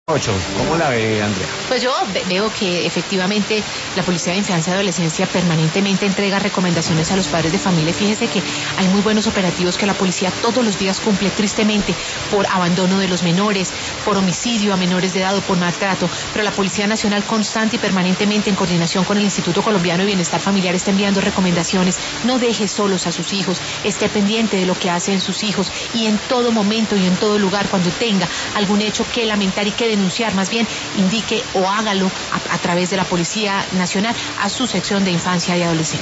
8, ¿cómo la ve, Andrea? Pues yo veo que efectivamente la Policía de Infancia y Adolescencia permanentemente entrega recomendaciones a los padres de familia. Fíjese que hay muy buenos operativos que la policía todos los días cumple tristemente por abandono de los menores, por homicidio a menores de edad o por maltrato, pero la Policía Nacional constante y permanentemente en coordinación con el Instituto Colombiano de Bienestar Familiar está enviando recomendaciones. No deje solos a sus hijos, esté pendiente de lo que hacen sus hijos y en todo momento y en todo lugar cuando tenga algún hecho que lamentar y que denunciar, más bien indique o hágalo a través de la Policía Nacional a su sección de Infancia y Adolescencia.